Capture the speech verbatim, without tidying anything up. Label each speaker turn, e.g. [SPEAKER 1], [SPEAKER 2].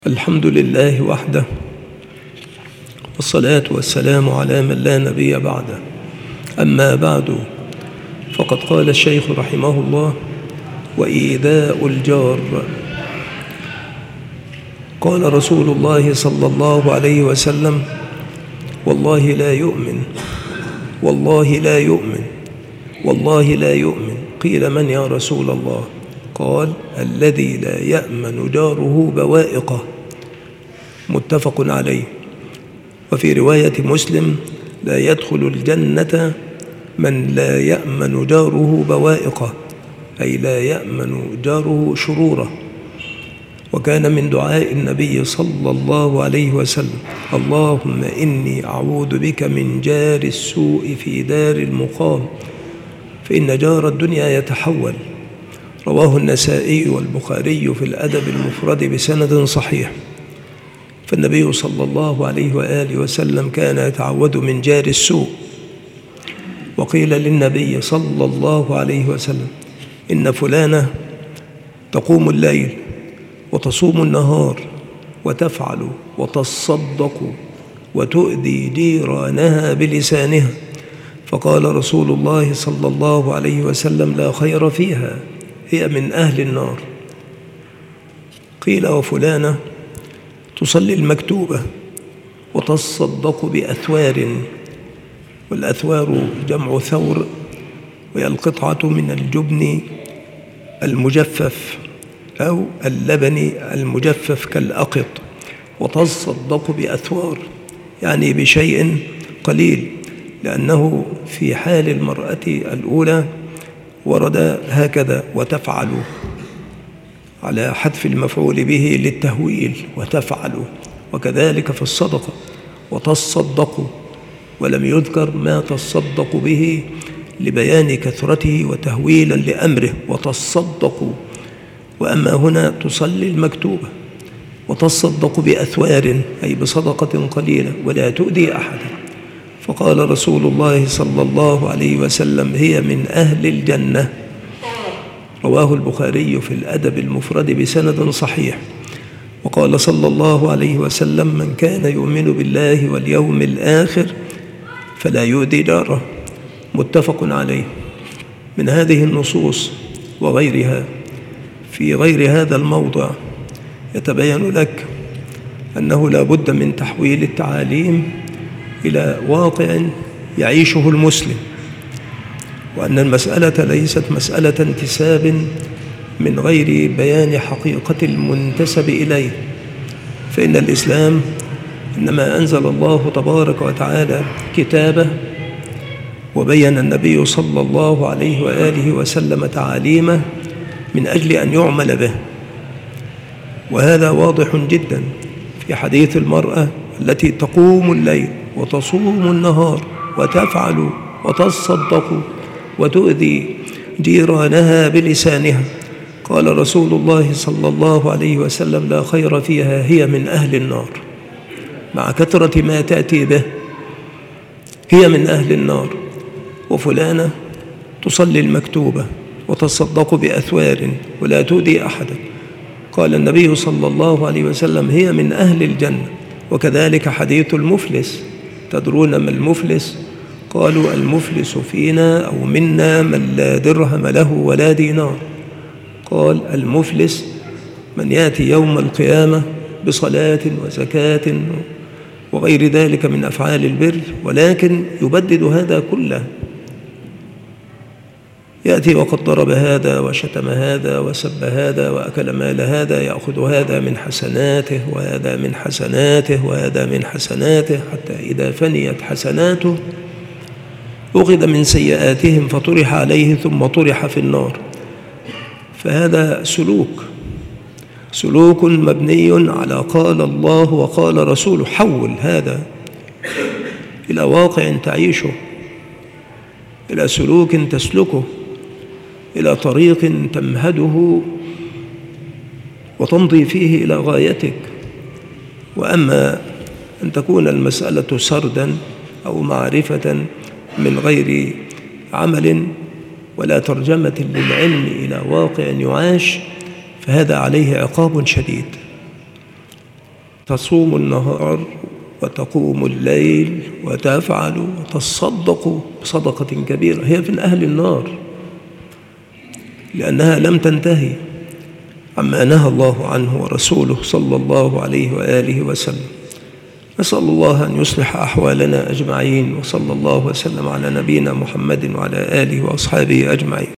[SPEAKER 1] الحمد لله وحده، والصلاة والسلام على من لا نبي بعده. أما بعد، فقد قال الشيخ رحمه الله: وإيذاء الجار. قال رسول الله صلى الله عليه وسلم: والله لا يؤمن، والله لا يؤمن، والله لا يؤمن. قيل: من يا رسول الله؟ قال: الذي لا يأمن جاره بوائقه. متفق عليه. وفي رواية مسلم: لا يدخل الجنة من لا يأمن جاره بوائقه، أي لا يأمن جاره شروره. وكان من دعاء النبي صلى الله عليه وسلم: اللهم إني أعوذ بك من جار السوء في دار المقام، فإن جار الدنيا يتحول. رواه النسائي والبخاري في الأدب المفرد بسند صحيح. فالنبي صلى الله عليه وآله وسلم كان يتعوذ من جار السوء. وقيل للنبي صلى الله عليه وسلم: إن فلانة تقوم الليل وتصوم النهار وتفعل وتصدق وتؤذي جيرانها بلسانها. فقال رسول الله صلى الله عليه وسلم: لا خير فيها، هي من أهل النار. قيل: وفلانة تصلي المكتوبة وتصدق بأثوار، والأثوار جمع ثور، وهي القطعة من الجبن المجفف أو اللبن المجفف كالأقط. وتصدق بأثوار يعني بشيء قليل، لأنه في حال المرأة الأولى ورد هكذا: وتفعل، على حذف المفعول به للتهويل، وتفعل. وكذلك في الصدقة: وتصدق، ولم يذكر ما تصدق به لبيان كثرته وتهويلا لأمره: وتصدق. وأما هنا تصلي المكتوبة وتصدق بأثوار، أي بصدقة قليلة، ولا تؤذي أحدا. فقال رسول الله صلى الله عليه وسلم: هي من أهل الجنة. رواه البخاري في الأدب المفرد بسند صحيح. وقال صلى الله عليه وسلم: من كان يؤمن بالله واليوم الآخر فلا يؤذي جاره. متفق عليه. من هذه النصوص وغيرها في غير هذا الموضع يتبين لك أنه لا بد من تحويل التعاليم إلى واقع يعيشه المسلم، وأن المسألة ليست مسألة انتساب من غير بيان حقيقة المنتسب إليه. فإن الإسلام إنما أنزل الله تبارك وتعالى كتابه، وبين النبي صلى الله عليه وآله وسلم تعاليمه من أجل أن يعمل به. وهذا واضح جدا في حديث المرأة التي تقوم الليل وتصوم النهار وتفعل وتصدق وتؤذي جيرانها بلسانها. قال رسول الله صلى الله عليه وسلم: لا خير فيها، هي من أهل النار. مع كثرة ما تأتي به، هي من أهل النار. وفلانة تصلي المكتوبة وتصدق بأثوار ولا تؤذي أحدا. قال النبي صلى الله عليه وسلم: هي من أهل الجنة. وكذلك حديث المفلس: تدرون ما المفلس؟ قالوا: المفلس فينا أو منا من لا درهم له ولا دينار. قال: المفلس من يأتي يوم القيامة بصلاة وزكاة وغير ذلك من أفعال البر، ولكن يبدد هذا كله. يأتي وقد ضرب هذا وشتم هذا وسب هذا وأكل مال هذا، يأخذ هذا من حسناته وهذا من حسناته وهذا من حسناته، حتى إذا فنيت حسناته أخذ من سيئاتهم فطرح عليه ثم طرح في النار. فهذا سلوك سلوك مبني على قال الله وقال رسوله. حول هذا إلى واقع تعيشه، إلى سلوك تسلكه، إلى طريق تمهده وتمضي فيه إلى غايتك. وأما أن تكون المسألة سردا أو معرفة من غير عمل ولا ترجمة للعلم إلى واقع يعاش، فهذا عليه عقاب شديد. تصوم النهار وتقوم الليل وتفعل وتصدق بصدقة كبيرة، هي من أهل النار لأنها لم تنتهي عما نهى الله عنه ورسوله صلى الله عليه وآله وسلم. نسأل الله أن يصلح أحوالنا أجمعين، وصلى الله وسلم على نبينا محمد وعلى آله وأصحابه أجمعين.